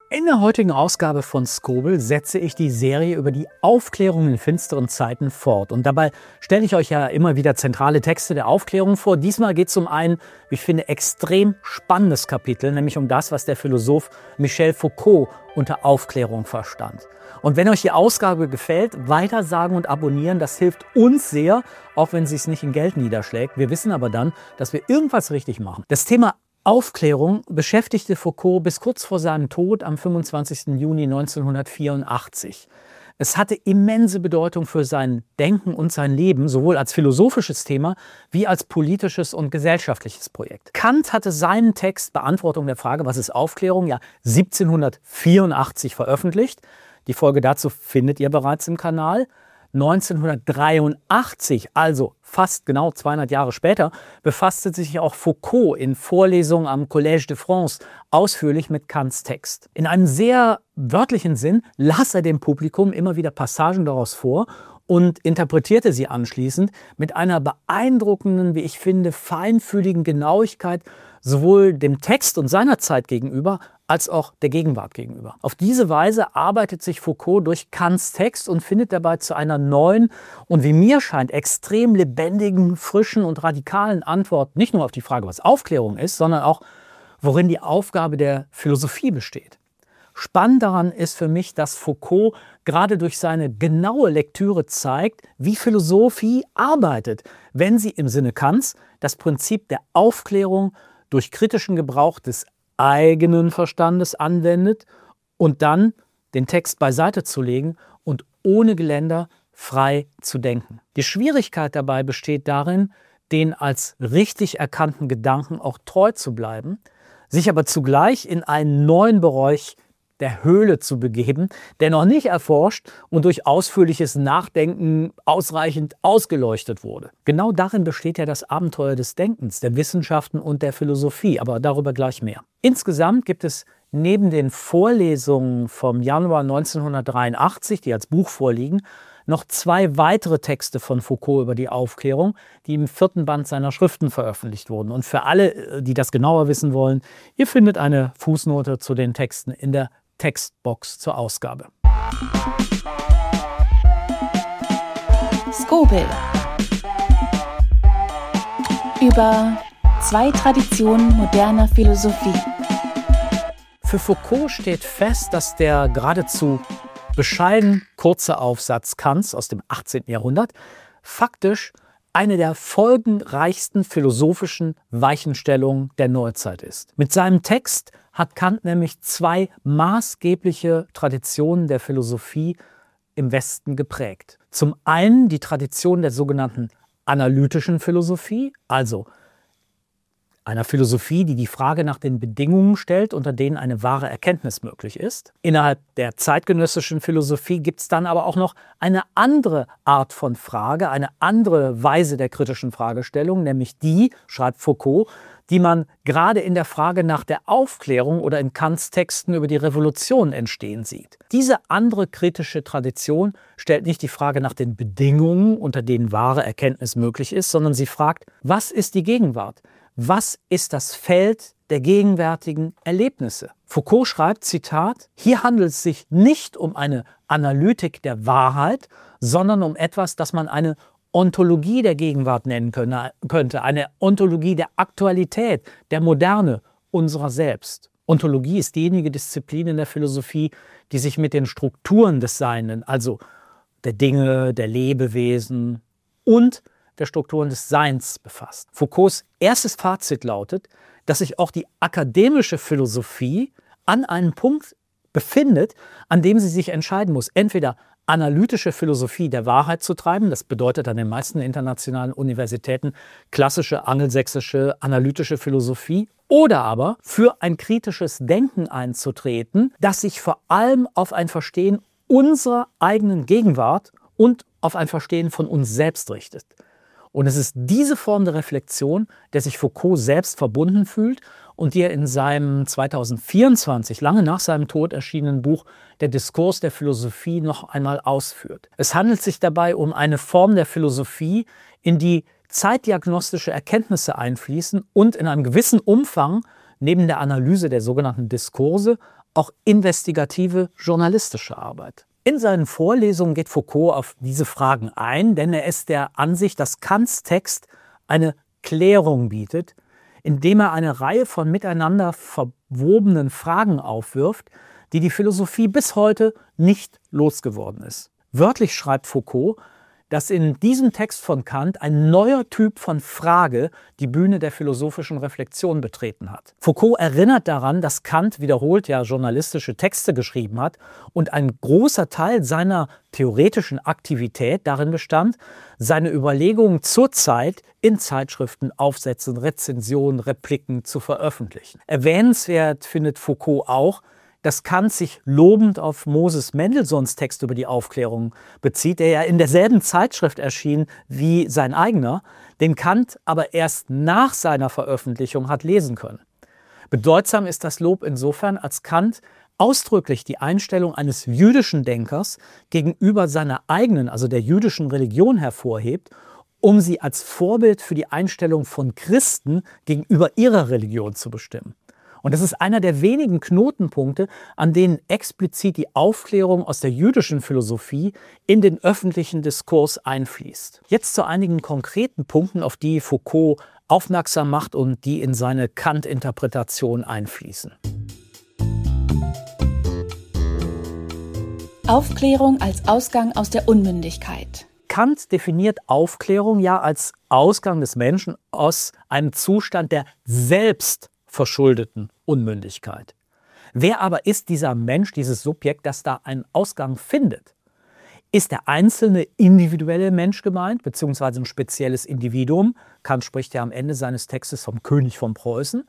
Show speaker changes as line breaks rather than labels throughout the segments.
In der heutigen Ausgabe von Skobel setze ich die Serie über die Aufklärung in finsteren Zeiten fort. Und dabei stelle ich euch ja immer wieder zentrale Texte der Aufklärung vor. Diesmal geht es um ein, wie ich finde, extrem spannendes Kapitel, nämlich um das, was der Philosoph Michel Foucault unter Aufklärung verstand. Und wenn euch die Ausgabe gefällt, weitersagen und abonnieren, das hilft uns sehr, auch wenn es sich nicht in Geld niederschlägt. Wir wissen aber dann, dass wir irgendwas richtig machen. Das Thema Aufklärung beschäftigte Foucault bis kurz vor seinem Tod am 25. Juni 1984. Es hatte immense Bedeutung für sein Denken und sein Leben, sowohl als philosophisches Thema wie als politisches und gesellschaftliches Projekt. Kant hatte seinen Text Beantwortung der Frage, was ist Aufklärung, ja 1784 veröffentlicht. Die Folge dazu findet ihr bereits im Kanal. 1983, also fast genau 200 Jahre später, befasste sich auch Foucault in Vorlesungen am Collège de France ausführlich mit Kants Text. In einem sehr wörtlichen Sinn las er dem Publikum immer wieder Passagen daraus vor und interpretierte sie anschließend mit einer beeindruckenden, wie ich finde, feinfühligen Genauigkeit sowohl dem Text und seiner Zeit gegenüber als auch der Gegenwart gegenüber. Auf diese Weise arbeitet sich Foucault durch Kants Text und findet dabei zu einer neuen und wie mir scheint extrem lebendigen, frischen und radikalen Antwort nicht nur auf die Frage, was Aufklärung ist, sondern auch, worin die Aufgabe der Philosophie besteht. Spannend daran ist für mich, dass Foucault gerade durch seine genaue Lektüre zeigt, wie Philosophie arbeitet, wenn sie im Sinne Kants das Prinzip der Aufklärung durch kritischen Gebrauch des eigenen Verstandes anwendet und dann den Text beiseite zu legen und ohne Geländer frei zu denken. Die Schwierigkeit dabei besteht darin, den als richtig erkannten Gedanken auch treu zu bleiben, sich aber zugleich in einen neuen Bereich der Höhle zu begeben, der noch nicht erforscht und durch ausführliches Nachdenken ausreichend ausgeleuchtet wurde. Genau darin besteht ja das Abenteuer des Denkens, der Wissenschaften und der Philosophie, aber darüber gleich mehr. Insgesamt gibt es neben den Vorlesungen vom Januar 1983, die als Buch vorliegen, noch 2 weitere Texte von Foucault über die Aufklärung, die im 4. Band seiner Schriften veröffentlicht wurden. Und für alle, die das genauer wissen wollen, ihr findet eine Fußnote zu den Texten in der Textbox zur Ausgabe.
Skobel. Über 2 Traditionen moderner Philosophie.
Für Foucault steht fest, dass der geradezu bescheiden kurze Aufsatz Kants aus dem 18. Jahrhundert faktisch eine der folgenreichsten philosophischen Weichenstellungen der Neuzeit ist. Mit seinem Text hat Kant nämlich 2 maßgebliche Traditionen der Philosophie im Westen geprägt. Zum einen die Tradition der sogenannten analytischen Philosophie, also einer Philosophie, die die Frage nach den Bedingungen stellt, unter denen eine wahre Erkenntnis möglich ist. Innerhalb der zeitgenössischen Philosophie gibt es dann aber auch noch eine andere Art von Frage, eine andere Weise der kritischen Fragestellung, nämlich die, schreibt Foucault, die man gerade in der Frage nach der Aufklärung oder in Kants Texten über die Revolution entstehen sieht. Diese andere kritische Tradition stellt nicht die Frage nach den Bedingungen, unter denen wahre Erkenntnis möglich ist, sondern sie fragt, was ist die Gegenwart? Was ist das Feld der gegenwärtigen Erlebnisse? Foucault schreibt, Zitat, hier handelt es sich nicht um eine Analytik der Wahrheit, sondern um etwas, das man eine Ontologie der Gegenwart nennen könnte, eine Ontologie der Aktualität, der Moderne unserer selbst. Ontologie ist diejenige Disziplin in der Philosophie, die sich mit den Strukturen des Seinen, also der Dinge, der Lebewesen und der Strukturen des Seins befasst. Foucaults erstes Fazit lautet, dass sich auch die akademische Philosophie an einem Punkt befindet, an dem sie sich entscheiden muss, entweder analytische Philosophie der Wahrheit zu treiben, das bedeutet an den meisten internationalen Universitäten klassische angelsächsische analytische Philosophie, oder aber für ein kritisches Denken einzutreten, das sich vor allem auf ein Verstehen unserer eigenen Gegenwart und auf ein Verstehen von uns selbst richtet. Und es ist diese Form der Reflexion, der sich Foucault selbst verbunden fühlt und die er in seinem 2024, lange nach seinem Tod erschienenen Buch Der Diskurs der Philosophie noch einmal ausführt. Es handelt sich dabei um eine Form der Philosophie, in die zeitdiagnostische Erkenntnisse einfließen und in einem gewissen Umfang neben der Analyse der sogenannten Diskurse auch investigative journalistische Arbeit. In seinen Vorlesungen geht Foucault auf diese Fragen ein, denn er ist der Ansicht, dass Kants Text eine Klärung bietet, indem er eine Reihe von miteinander verwobenen Fragen aufwirft, die die Philosophie bis heute nicht losgeworden ist. Wörtlich schreibt Foucault, dass in diesem Text von Kant ein neuer Typ von Frage die Bühne der philosophischen Reflexion betreten hat. Foucault erinnert daran, dass Kant wiederholt ja journalistische Texte geschrieben hat und ein großer Teil seiner theoretischen Aktivität darin bestand, seine Überlegungen zur Zeit in Zeitschriften, Aufsätzen, Rezensionen, Repliken zu veröffentlichen. Erwähnenswert findet Foucault auch, dass Kant sich lobend auf Moses Mendelssohns Text über die Aufklärung bezieht, der ja in derselben Zeitschrift erschien wie sein eigener, den Kant aber erst nach seiner Veröffentlichung hat lesen können. Bedeutsam ist das Lob insofern, als Kant ausdrücklich die Einstellung eines jüdischen Denkers gegenüber seiner eigenen, also der jüdischen Religion hervorhebt, um sie als Vorbild für die Einstellung von Christen gegenüber ihrer Religion zu bestimmen. Und das ist einer der wenigen Knotenpunkte, an denen explizit die Aufklärung aus der jüdischen Philosophie in den öffentlichen Diskurs einfließt. Jetzt zu einigen konkreten Punkten, auf die Foucault aufmerksam macht und die in seine Kant-Interpretation einfließen.
Aufklärung als Ausgang aus der Unmündigkeit.
Kant definiert Aufklärung ja als Ausgang des Menschen aus einem Zustand der selbstverschuldeten Unmündigkeit. Wer aber ist dieser Mensch, dieses Subjekt, das da einen Ausgang findet? Ist der einzelne individuelle Mensch gemeint, beziehungsweise ein spezielles Individuum? Kant spricht ja am Ende seines Textes vom König von Preußen.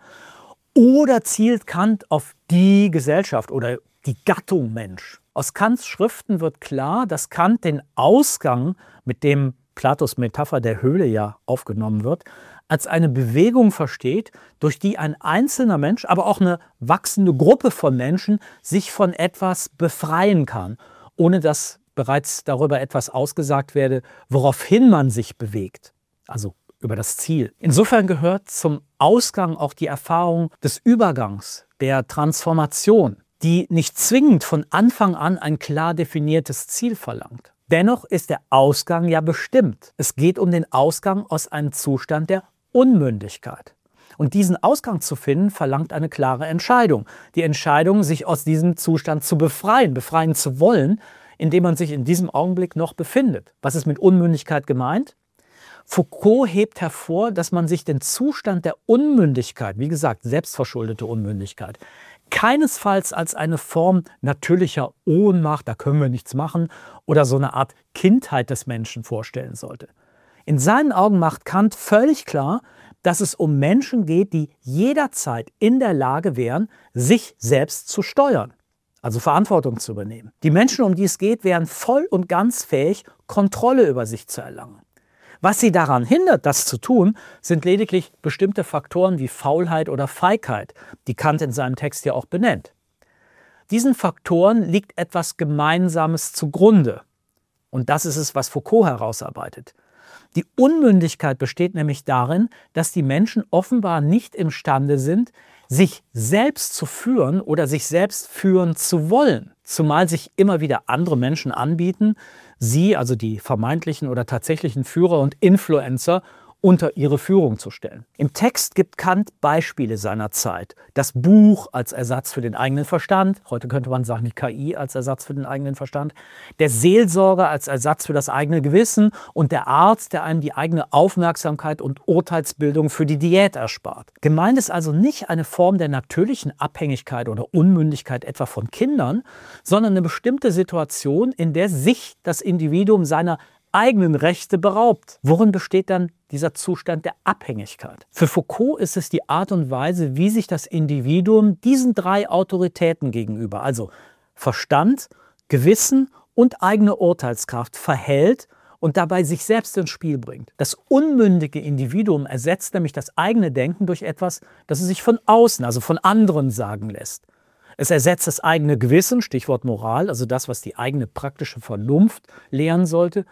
Oder zielt Kant auf die Gesellschaft oder die Gattung Mensch? Aus Kants Schriften wird klar, dass Kant den Ausgang, mit dem Platos Metapher der Höhle ja aufgenommen wird, als eine Bewegung versteht, durch die ein einzelner Mensch, aber auch eine wachsende Gruppe von Menschen sich von etwas befreien kann, ohne dass bereits darüber etwas ausgesagt werde, woraufhin man sich bewegt, also über das Ziel. Insofern gehört zum Ausgang auch die Erfahrung des Übergangs, der Transformation, die nicht zwingend von Anfang an ein klar definiertes Ziel verlangt. Dennoch ist der Ausgang ja bestimmt. Es geht um den Ausgang aus einem Zustand der Unmündigkeit. Und diesen Ausgang zu finden, verlangt eine klare Entscheidung. Die Entscheidung, sich aus diesem Zustand zu befreien, befreien zu wollen, in dem man sich in diesem Augenblick noch befindet. Was ist mit Unmündigkeit gemeint? Foucault hebt hervor, dass man sich den Zustand der Unmündigkeit, wie gesagt, selbstverschuldete Unmündigkeit, keinesfalls als eine Form natürlicher Ohnmacht, da können wir nichts machen, oder so eine Art Kindheit des Menschen vorstellen sollte. In seinen Augen macht Kant völlig klar, dass es um Menschen geht, die jederzeit in der Lage wären, sich selbst zu steuern, also Verantwortung zu übernehmen. Die Menschen, um die es geht, wären voll und ganz fähig, Kontrolle über sich zu erlangen. Was sie daran hindert, das zu tun, sind lediglich bestimmte Faktoren wie Faulheit oder Feigheit, die Kant in seinem Text ja auch benennt. Diesen Faktoren liegt etwas Gemeinsames zugrunde. Und das ist es, was Foucault herausarbeitet. Die Unmündigkeit besteht nämlich darin, dass die Menschen offenbar nicht imstande sind, sich selbst zu führen oder sich selbst führen zu wollen. Zumal sich immer wieder andere Menschen anbieten, sie, also die vermeintlichen oder tatsächlichen Führer und Influencer, unter ihre Führung zu stellen. Im Text gibt Kant Beispiele seiner Zeit. Das Buch als Ersatz für den eigenen Verstand, heute könnte man sagen die KI als Ersatz für den eigenen Verstand, der Seelsorger als Ersatz für das eigene Gewissen und der Arzt, der einem die eigene Aufmerksamkeit und Urteilsbildung für die Diät erspart. Gemeint ist also nicht eine Form der natürlichen Abhängigkeit oder Unmündigkeit etwa von Kindern, sondern eine bestimmte Situation, in der sich das Individuum seiner eigenen Rechte beraubt. Worin besteht dann dieser Zustand der Abhängigkeit? Für Foucault ist es die Art und Weise, wie sich das Individuum diesen drei Autoritäten gegenüber, also Verstand, Gewissen und eigene Urteilskraft, verhält und dabei sich selbst ins Spiel bringt. Das unmündige Individuum ersetzt nämlich das eigene Denken durch etwas, das es sich von außen, also von anderen sagen lässt. Es ersetzt das eigene Gewissen, Stichwort Moral, also das, was die eigene praktische Vernunft lehren sollte,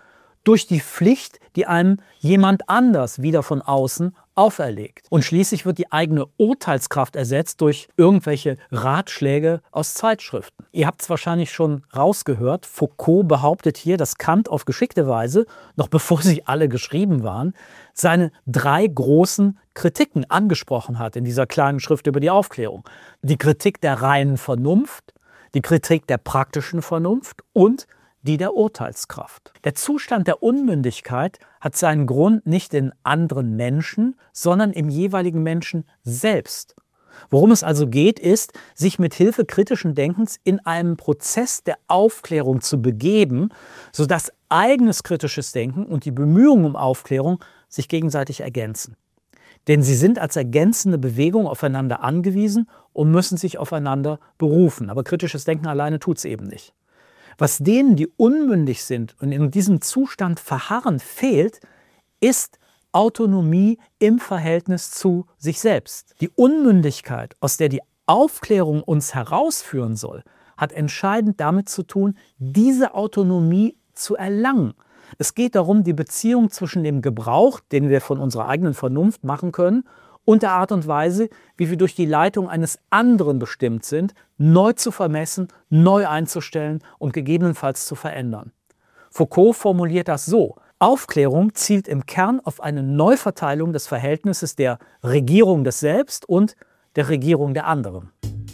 durch die Pflicht, die einem jemand anders wieder von außen auferlegt. Und schließlich wird die eigene Urteilskraft ersetzt durch irgendwelche Ratschläge aus Zeitschriften. Ihr habt es wahrscheinlich schon rausgehört, Foucault behauptet hier, dass Kant auf geschickte Weise, noch bevor sie alle geschrieben waren, seine 3 großen Kritiken angesprochen hat in dieser kleinen Schrift über die Aufklärung. Die Kritik der reinen Vernunft, die Kritik der praktischen Vernunft und die der Urteilskraft. Der Zustand der Unmündigkeit hat seinen Grund nicht in anderen Menschen, sondern im jeweiligen Menschen selbst. Worum es also geht, ist, sich mit Hilfe kritischen Denkens in einem Prozess der Aufklärung zu begeben, sodass eigenes kritisches Denken und die Bemühungen um Aufklärung sich gegenseitig ergänzen. Denn sie sind als ergänzende Bewegung aufeinander angewiesen und müssen sich aufeinander berufen. Aber kritisches Denken alleine tut es eben nicht. Was denen, die unmündig sind und in diesem Zustand verharren, fehlt, ist Autonomie im Verhältnis zu sich selbst. Die Unmündigkeit, aus der die Aufklärung uns herausführen soll, hat entscheidend damit zu tun, diese Autonomie zu erlangen. Es geht darum, die Beziehung zwischen dem Gebrauch, den wir von unserer eigenen Vernunft machen können, und der Art und Weise, wie wir durch die Leitung eines anderen bestimmt sind, neu zu vermessen, neu einzustellen und gegebenenfalls zu verändern. Foucault formuliert das so: Aufklärung zielt im Kern auf eine Neuverteilung des Verhältnisses der Regierung des Selbst und der Regierung der anderen.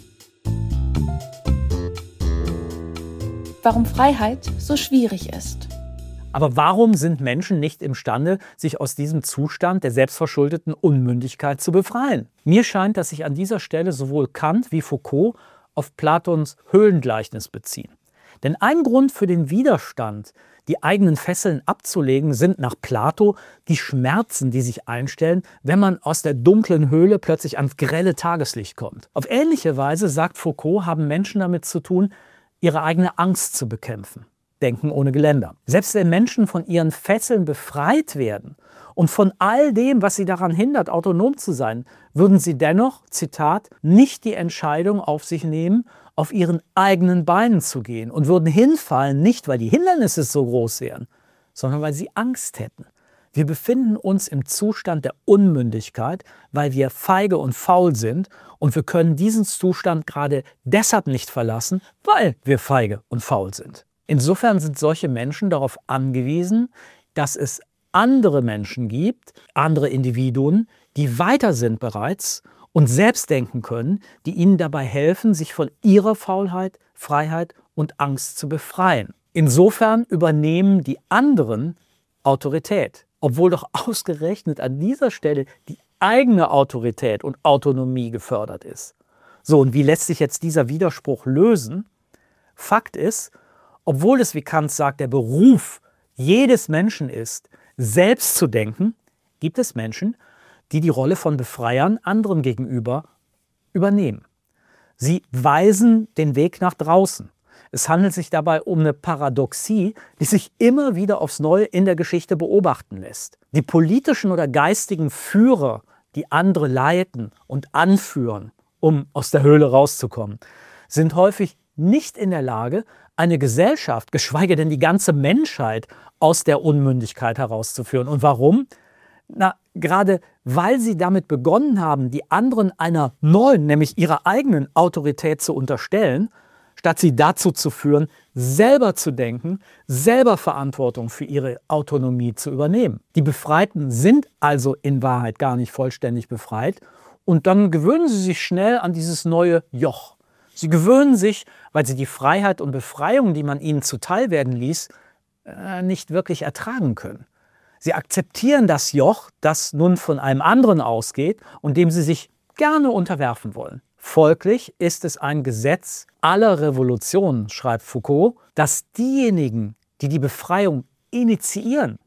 Warum Freiheit so schwierig ist.
Aber warum sind Menschen nicht imstande, sich aus diesem Zustand der selbstverschuldeten Unmündigkeit zu befreien? Mir scheint, dass sich an dieser Stelle sowohl Kant wie Foucault auf Platons Höhlengleichnis beziehen. Denn ein Grund für den Widerstand, die eigenen Fesseln abzulegen, sind nach Plato die Schmerzen, die sich einstellen, wenn man aus der dunklen Höhle plötzlich ans grelle Tageslicht kommt. Auf ähnliche Weise, sagt Foucault, haben Menschen damit zu tun, ihre eigene Angst zu bekämpfen. Denken ohne Geländer. Selbst wenn Menschen von ihren Fesseln befreit werden und von all dem, was sie daran hindert, autonom zu sein, würden sie dennoch, Zitat, nicht die Entscheidung auf sich nehmen, auf ihren eigenen Beinen zu gehen und würden hinfallen, nicht weil die Hindernisse so groß wären, sondern weil sie Angst hätten. Wir befinden uns im Zustand der Unmündigkeit, weil wir feige und faul sind, und wir können diesen Zustand gerade deshalb nicht verlassen, weil wir feige und faul sind. Insofern sind solche Menschen darauf angewiesen, dass es andere Menschen gibt, andere Individuen, die weiter sind bereits und selbst denken können, die ihnen dabei helfen, sich von ihrer Faulheit, Freiheit und Angst zu befreien. Insofern übernehmen die anderen Autorität, obwohl doch ausgerechnet an dieser Stelle die eigene Autorität und Autonomie gefördert ist. So, und wie lässt sich jetzt dieser Widerspruch lösen? Fakt ist, obwohl es, wie Kant sagt, der Beruf jedes Menschen ist, selbst zu denken, gibt es Menschen, die die Rolle von Befreiern anderen gegenüber übernehmen. Sie weisen den Weg nach draußen. Es handelt sich dabei um eine Paradoxie, die sich immer wieder aufs Neue in der Geschichte beobachten lässt. Die politischen oder geistigen Führer, die andere leiten und anführen, um aus der Höhle rauszukommen, sind häufig nicht in der Lage, eine Gesellschaft, geschweige denn die ganze Menschheit, aus der Unmündigkeit herauszuführen. Und warum? Na, gerade weil sie damit begonnen haben, die anderen einer neuen, nämlich ihrer eigenen Autorität zu unterstellen, statt sie dazu zu führen, selber zu denken, selber Verantwortung für ihre Autonomie zu übernehmen. Die Befreiten sind also in Wahrheit gar nicht vollständig befreit, und dann gewöhnen sie sich schnell an dieses neue Joch. Sie gewöhnen sich, weil sie die Freiheit und Befreiung, die man ihnen zuteilwerden ließ, nicht wirklich ertragen können. Sie akzeptieren das Joch, das nun von einem anderen ausgeht und dem sie sich gerne unterwerfen wollen. Folglich ist es ein Gesetz aller Revolutionen, schreibt Foucault, dass diejenigen, die die Befreiung initiieren,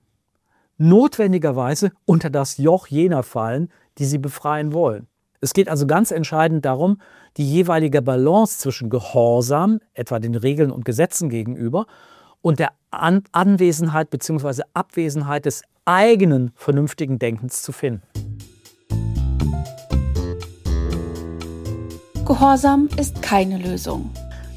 notwendigerweise unter das Joch jener fallen, die sie befreien wollen. Es geht also ganz entscheidend darum, die jeweilige Balance zwischen Gehorsam, etwa den Regeln und Gesetzen gegenüber, und der Anwesenheit bzw. Abwesenheit des eigenen vernünftigen Denkens zu finden.
Gehorsam ist keine Lösung.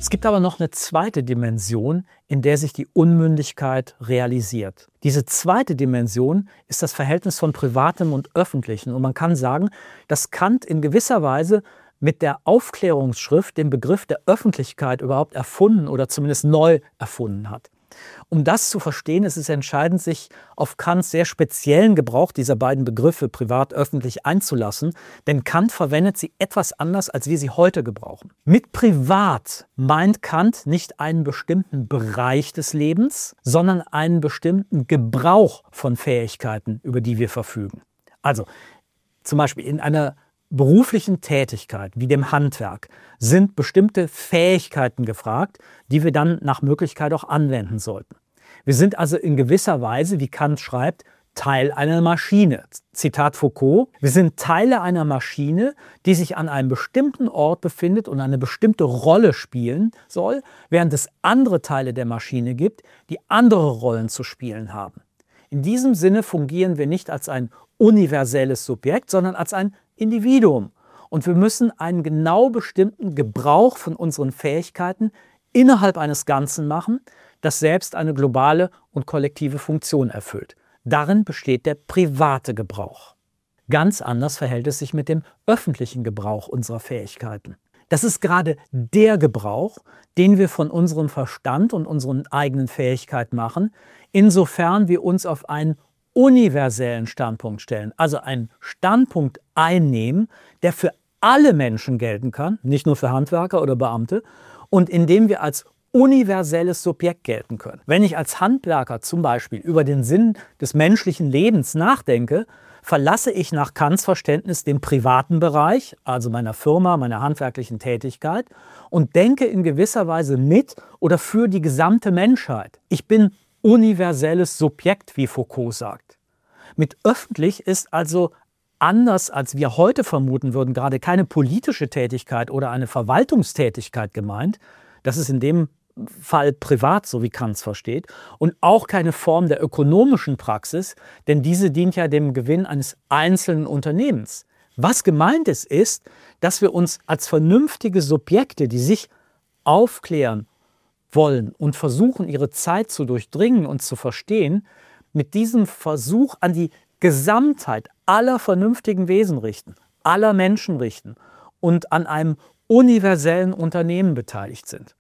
Es gibt aber noch eine zweite Dimension, in der sich die Unmündigkeit realisiert. Diese zweite Dimension ist das Verhältnis von Privatem und Öffentlichem. Und man kann sagen, dass Kant in gewisser Weise mit der Aufklärungsschrift den Begriff der Öffentlichkeit überhaupt erfunden oder zumindest neu erfunden hat. Um das zu verstehen, ist es entscheidend, sich auf Kants sehr speziellen Gebrauch dieser beiden Begriffe privat-öffentlich einzulassen, denn Kant verwendet sie etwas anders, als wir sie heute gebrauchen. Mit privat meint Kant nicht einen bestimmten Bereich des Lebens, sondern einen bestimmten Gebrauch von Fähigkeiten, über die wir verfügen. Also zum Beispiel in einer beruflichen Tätigkeit wie dem Handwerk sind bestimmte Fähigkeiten gefragt, die wir dann nach Möglichkeit auch anwenden sollten. Wir sind also in gewisser Weise, wie Kant schreibt, Teil einer Maschine. Zitat Foucault: Wir sind Teile einer Maschine, die sich an einem bestimmten Ort befindet und eine bestimmte Rolle spielen soll, während es andere Teile der Maschine gibt, die andere Rollen zu spielen haben. In diesem Sinne fungieren wir nicht als ein universelles Subjekt, sondern als ein Individuum. Und wir müssen einen genau bestimmten Gebrauch von unseren Fähigkeiten innerhalb eines Ganzen machen, das selbst eine globale und kollektive Funktion erfüllt. Darin besteht der private Gebrauch. Ganz anders verhält es sich mit dem öffentlichen Gebrauch unserer Fähigkeiten. Das ist gerade der Gebrauch, den wir von unserem Verstand und unseren eigenen Fähigkeiten machen, insofern wir uns auf einen universellen Standpunkt stellen, also einen Standpunkt einnehmen, der für alle Menschen gelten kann, nicht nur für Handwerker oder Beamte, und in dem wir als universelles Subjekt gelten können. Wenn ich als Handwerker zum Beispiel über den Sinn des menschlichen Lebens nachdenke, verlasse ich nach Kants Verständnis den privaten Bereich, also meiner Firma, meiner handwerklichen Tätigkeit, und denke in gewisser Weise mit oder für die gesamte Menschheit. Ich bin universelles Subjekt, wie Foucault sagt. Mit öffentlich ist also anders, als wir heute vermuten würden, gerade keine politische Tätigkeit oder eine Verwaltungstätigkeit gemeint. Das ist in dem Fall privat, so wie Kant es versteht, und auch keine Form der ökonomischen Praxis, denn diese dient ja dem Gewinn eines einzelnen Unternehmens. Was gemeint ist, dass wir uns als vernünftige Subjekte, die sich aufklären wollen und versuchen, ihre Zeit zu durchdringen und zu verstehen, mit diesem Versuch an die Gesamtheit aller vernünftigen Wesen richten, aller Menschen richten und an einem universellen Unternehmen beteiligt sind.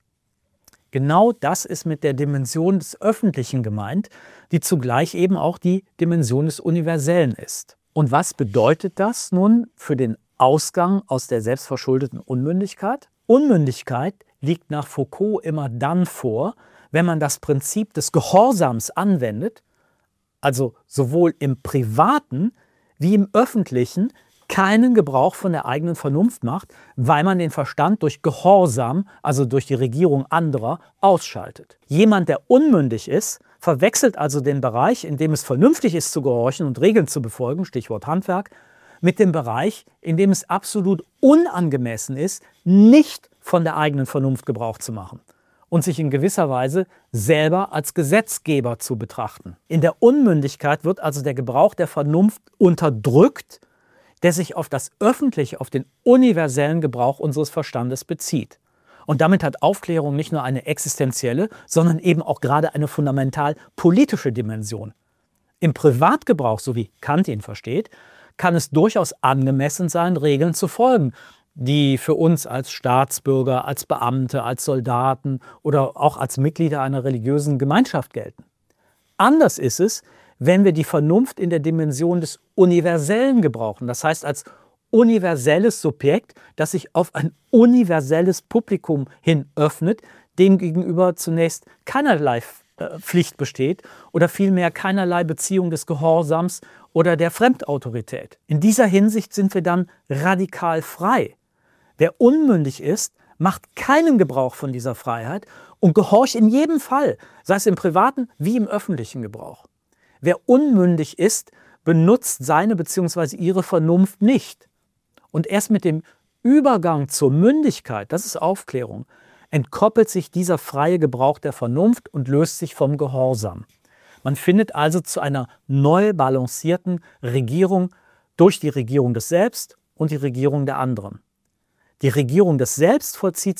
Genau das ist mit der Dimension des Öffentlichen gemeint, die zugleich eben auch die Dimension des Universellen ist. Und was bedeutet das nun für den Ausgang aus der selbstverschuldeten Unmündigkeit? Unmündigkeit liegt nach Foucault immer dann vor, wenn man das Prinzip des Gehorsams anwendet, also sowohl im Privaten wie im Öffentlichen keinen Gebrauch von der eigenen Vernunft macht, weil man den Verstand durch Gehorsam, also durch die Regierung anderer, ausschaltet. Jemand, der unmündig ist, verwechselt also den Bereich, in dem es vernünftig ist zu gehorchen und Regeln zu befolgen, Stichwort Handwerk, mit dem Bereich, in dem es absolut unangemessen ist, nicht von der eigenen Vernunft Gebrauch zu machen und sich in gewisser Weise selber als Gesetzgeber zu betrachten. In der Unmündigkeit wird also der Gebrauch der Vernunft unterdrückt, der sich auf das Öffentliche, auf den universellen Gebrauch unseres Verstandes bezieht. Und damit hat Aufklärung nicht nur eine existenzielle, sondern eben auch gerade eine fundamental politische Dimension. Im Privatgebrauch, so wie Kant ihn versteht, kann es durchaus angemessen sein, Regeln zu folgen, die für uns als Staatsbürger, als Beamte, als Soldaten oder auch als Mitglieder einer religiösen Gemeinschaft gelten. Anders ist es, wenn wir die Vernunft in der Dimension des Universellen gebrauchen, das heißt als universelles Subjekt, das sich auf ein universelles Publikum hin öffnet, dem gegenüber zunächst keinerlei Pflicht besteht oder vielmehr keinerlei Beziehung des Gehorsams oder der Fremdautorität. In dieser Hinsicht sind wir dann radikal frei. Wer unmündig ist, macht keinen Gebrauch von dieser Freiheit und gehorcht in jedem Fall, sei es im privaten wie im öffentlichen Gebrauch. Wer unmündig ist, benutzt seine bzw. ihre Vernunft nicht. Und erst mit dem Übergang zur Mündigkeit, das ist Aufklärung, entkoppelt sich dieser freie Gebrauch der Vernunft und löst sich vom Gehorsam. Man findet also zu einer neu balancierten Regierung durch die Regierung des Selbst und die Regierung der anderen. Die Regierung des Selbst vollzieht sich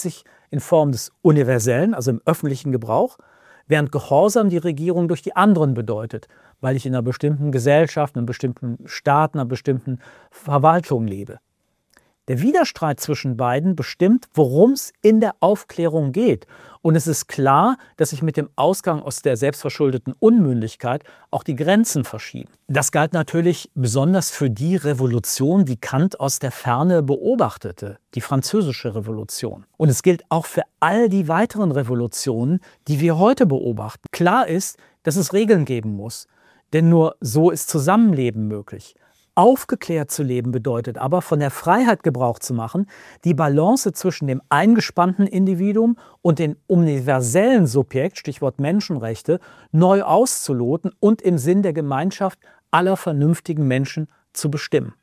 in Form des Universellen, also im öffentlichen Gebrauch, während Gehorsam die Regierung durch die anderen bedeutet, weil ich in einer bestimmten Gesellschaft, in einem bestimmten Staat, in einer bestimmten Verwaltung lebe. Der Widerstreit zwischen beiden bestimmt, worum es in der Aufklärung geht. Und es ist klar, dass sich mit dem Ausgang aus der selbstverschuldeten Unmündigkeit auch die Grenzen verschieben. Das galt natürlich besonders für die Revolution, die Kant aus der Ferne beobachtete, die Französische Revolution. Und es gilt auch für all die weiteren Revolutionen, die wir heute beobachten. Klar ist, dass es Regeln geben muss, denn nur so ist Zusammenleben möglich. Aufgeklärt zu leben bedeutet aber, von der Freiheit Gebrauch zu machen, die Balance zwischen dem eingespannten Individuum und dem universellen Subjekt, Stichwort Menschenrechte, neu auszuloten und im Sinn der Gemeinschaft aller vernünftigen Menschen zu bestimmen.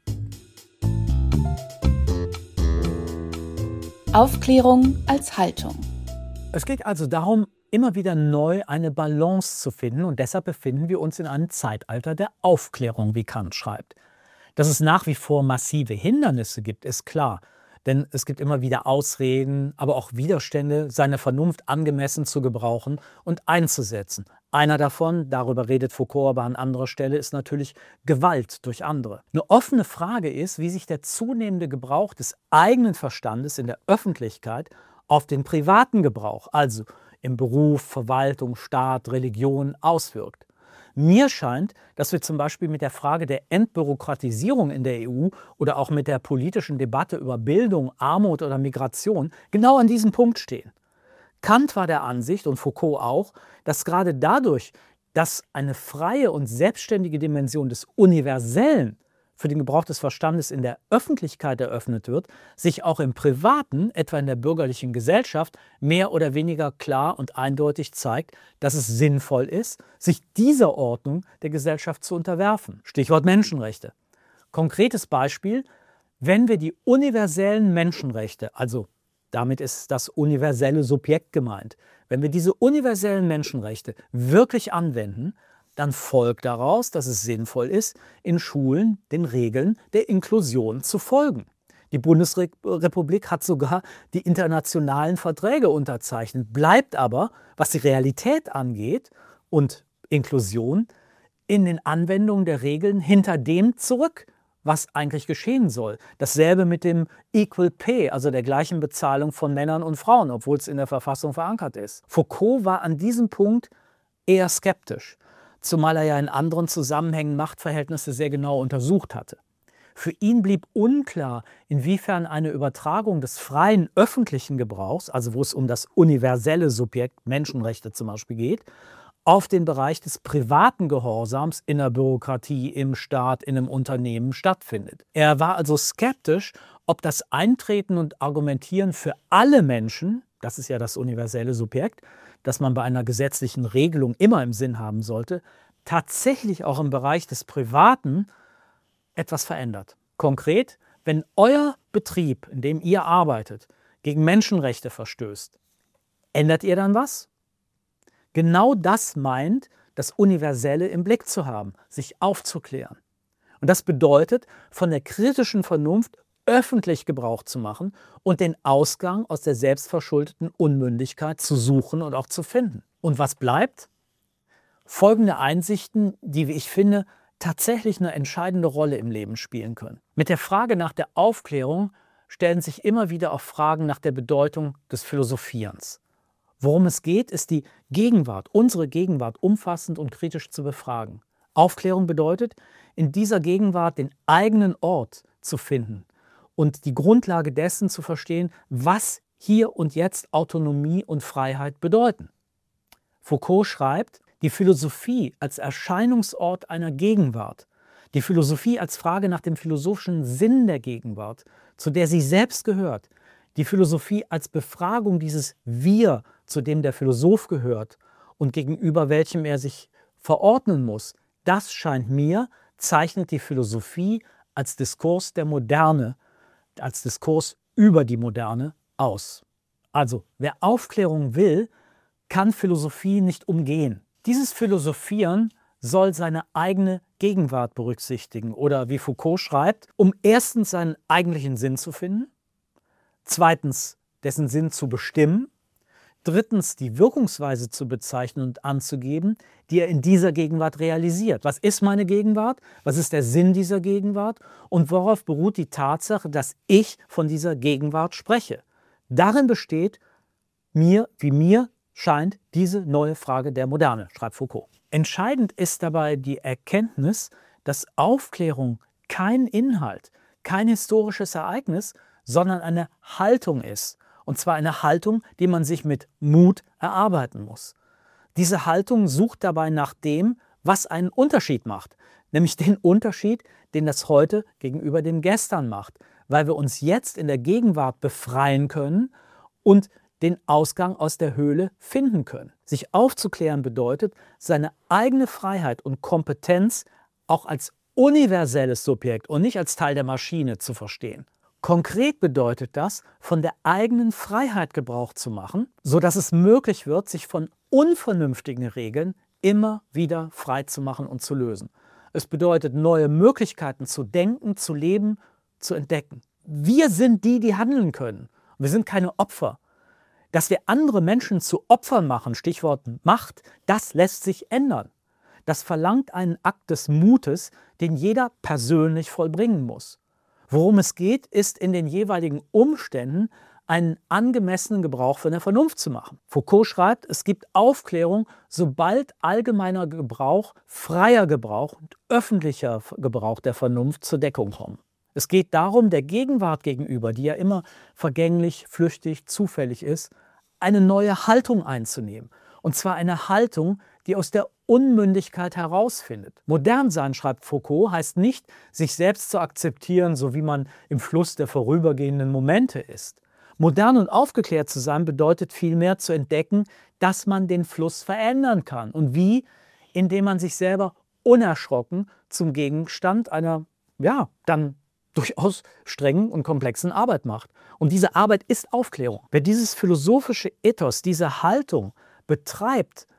Aufklärung als Haltung.
Es geht also darum, immer wieder neu eine Balance zu finden, und deshalb befinden wir uns in einem Zeitalter der Aufklärung, wie Kant schreibt. Dass es nach wie vor massive Hindernisse gibt, ist klar. Denn es gibt immer wieder Ausreden, aber auch Widerstände, seine Vernunft angemessen zu gebrauchen und einzusetzen. Einer davon, darüber redet Foucault aber an anderer Stelle, ist natürlich Gewalt durch andere. Eine offene Frage ist, wie sich der zunehmende Gebrauch des eigenen Verstandes in der Öffentlichkeit auf den privaten Gebrauch, also im Beruf, Verwaltung, Staat, Religion, auswirkt. Mir scheint, dass wir zum Beispiel mit der Frage der Entbürokratisierung in der EU oder auch mit der politischen Debatte über Bildung, Armut oder Migration genau an diesem Punkt stehen. Kant war der Ansicht, und Foucault auch, dass gerade dadurch, dass eine freie und selbstständige Dimension des Universellen für den Gebrauch des Verstandes in der Öffentlichkeit eröffnet wird, sich auch im Privaten, etwa in der bürgerlichen Gesellschaft, mehr oder weniger klar und eindeutig zeigt, dass es sinnvoll ist, sich dieser Ordnung der Gesellschaft zu unterwerfen. Stichwort Menschenrechte. Konkretes Beispiel: Wenn wir die universellen Menschenrechte, also damit ist das universelle Subjekt gemeint, wenn wir diese universellen Menschenrechte wirklich anwenden, dann folgt daraus, dass es sinnvoll ist, in Schulen den Regeln der Inklusion zu folgen. Die Bundesrepublik hat sogar die internationalen Verträge unterzeichnet, bleibt aber, was die Realität angeht und Inklusion, in den Anwendungen der Regeln hinter dem zurück, was eigentlich geschehen soll. Dasselbe mit dem Equal Pay, also der gleichen Bezahlung von Männern und Frauen, obwohl es in der Verfassung verankert ist. Foucault war an diesem Punkt eher skeptisch, zumal er ja in anderen Zusammenhängen Machtverhältnisse sehr genau untersucht hatte. Für ihn blieb unklar, inwiefern eine Übertragung des freien öffentlichen Gebrauchs, also wo es um das universelle Subjekt, Menschenrechte zum Beispiel geht, auf den Bereich des privaten Gehorsams in der Bürokratie, im Staat, in einem Unternehmen stattfindet. Er war also skeptisch, ob das Eintreten und Argumentieren für alle Menschen, das ist ja das universelle Subjekt, das man bei einer gesetzlichen Regelung immer im Sinn haben sollte, tatsächlich auch im Bereich des Privaten etwas verändert. Konkret, wenn euer Betrieb, in dem ihr arbeitet, gegen Menschenrechte verstößt, ändert ihr dann was? Genau das meint, das Universelle im Blick zu haben, sich aufzuklären. Und das bedeutet, von der kritischen Vernunft öffentlich Gebrauch zu machen und den Ausgang aus der selbstverschuldeten Unmündigkeit zu suchen und auch zu finden. Und was bleibt? Folgende Einsichten, die, wie ich finde, tatsächlich eine entscheidende Rolle im Leben spielen können. Mit der Frage nach der Aufklärung stellen sich immer wieder auch Fragen nach der Bedeutung des Philosophierens. Worum es geht, ist die Gegenwart, unsere Gegenwart umfassend und kritisch zu befragen. Aufklärung bedeutet, in dieser Gegenwart den eigenen Ort zu finden und die Grundlage dessen zu verstehen, was hier und jetzt Autonomie und Freiheit bedeuten. Foucault schreibt, die Philosophie als Erscheinungsort einer Gegenwart, die Philosophie als Frage nach dem philosophischen Sinn der Gegenwart, zu der sie selbst gehört, die Philosophie als Befragung dieses Wir, zu dem der Philosoph gehört und gegenüber welchem er sich verordnen muss, das scheint mir, zeichnet die Philosophie als Diskurs der Moderne, als Diskurs über die Moderne aus. Also, wer Aufklärung will, kann Philosophie nicht umgehen. Dieses Philosophieren soll seine eigene Gegenwart berücksichtigen oder, wie Foucault schreibt, um erstens seinen eigentlichen Sinn zu finden, zweitens dessen Sinn zu bestimmen. Drittens, die Wirkungsweise zu bezeichnen und anzugeben, die er in dieser Gegenwart realisiert. Was ist meine Gegenwart? Was ist der Sinn dieser Gegenwart? Und worauf beruht die Tatsache, dass ich von dieser Gegenwart spreche? Darin besteht wie mir scheint, diese neue Frage der Moderne, schreibt Foucault. Entscheidend ist dabei die Erkenntnis, dass Aufklärung kein Inhalt, kein historisches Ereignis, sondern eine Haltung ist. Und zwar eine Haltung, die man sich mit Mut erarbeiten muss. Diese Haltung sucht dabei nach dem, was einen Unterschied macht. Nämlich den Unterschied, den das Heute gegenüber dem Gestern macht. Weil wir uns jetzt in der Gegenwart befreien können und den Ausgang aus der Höhle finden können. Sich aufzuklären bedeutet, seine eigene Freiheit und Kompetenz auch als universelles Subjekt und nicht als Teil der Maschine zu verstehen. Konkret bedeutet das, von der eigenen Freiheit Gebrauch zu machen, sodass es möglich wird, sich von unvernünftigen Regeln immer wieder frei zu machen und zu lösen. Es bedeutet, neue Möglichkeiten zu denken, zu leben, zu entdecken. Wir sind die, die handeln können. Wir sind keine Opfer. Dass wir andere Menschen zu Opfern machen, Stichwort Macht, das lässt sich ändern. Das verlangt einen Akt des Mutes, den jeder persönlich vollbringen muss. Worum es geht, ist in den jeweiligen Umständen einen angemessenen Gebrauch von der Vernunft zu machen. Foucault schreibt, es gibt Aufklärung, sobald allgemeiner Gebrauch, freier Gebrauch und öffentlicher Gebrauch der Vernunft zur Deckung kommen. Es geht darum, der Gegenwart gegenüber, die ja immer vergänglich, flüchtig, zufällig ist, eine neue Haltung einzunehmen. Und zwar eine Haltung, die aus der Unmündigkeit herausfindet. Modern sein, schreibt Foucault, heißt nicht, sich selbst zu akzeptieren, so wie man im Fluss der vorübergehenden Momente ist. Modern und aufgeklärt zu sein bedeutet vielmehr zu entdecken, dass man den Fluss verändern kann. Und wie? Indem man sich selber unerschrocken zum Gegenstand einer, dann durchaus strengen und komplexen Arbeit macht. Und diese Arbeit ist Aufklärung. Wer dieses philosophische Ethos, diese Haltung betreibt,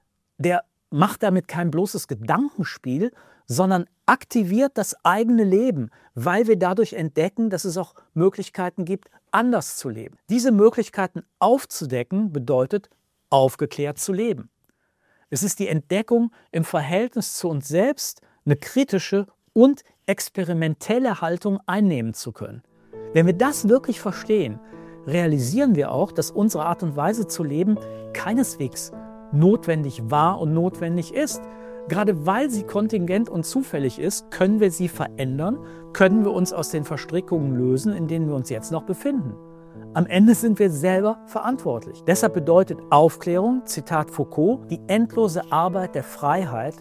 der macht damit kein bloßes Gedankenspiel, sondern aktiviert das eigene Leben, weil wir dadurch entdecken, dass es auch Möglichkeiten gibt, anders zu leben. Diese Möglichkeiten aufzudecken bedeutet, aufgeklärt zu leben. Es ist die Entdeckung im Verhältnis zu uns selbst, eine kritische und experimentelle Haltung einnehmen zu können. Wenn wir das wirklich verstehen, realisieren wir auch, dass unsere Art und Weise zu leben keineswegs notwendig war und notwendig ist. Gerade weil sie kontingent und zufällig ist, können wir sie verändern, können wir uns aus den Verstrickungen lösen, in denen wir uns jetzt noch befinden. Am Ende sind wir selber verantwortlich. Deshalb bedeutet Aufklärung, Zitat Foucault, die endlose Arbeit der Freiheit,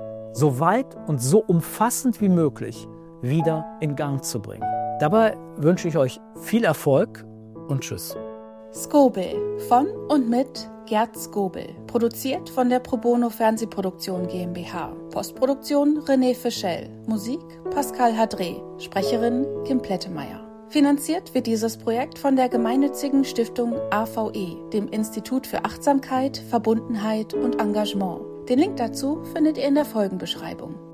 so weit und so umfassend wie möglich wieder in Gang zu bringen. Dabei wünsche ich euch viel Erfolg und tschüss.
Skobel von und mit Gerd Skobel. Produziert von der Pro Bono Fernsehproduktion GmbH. Postproduktion René Fischel. Musik Pascal Hadré. Sprecherin Kim Plettemeyer. Finanziert wird dieses Projekt von der gemeinnützigen Stiftung AVE, dem Institut für Achtsamkeit, Verbundenheit und Engagement. Den Link dazu findet ihr in der Folgenbeschreibung.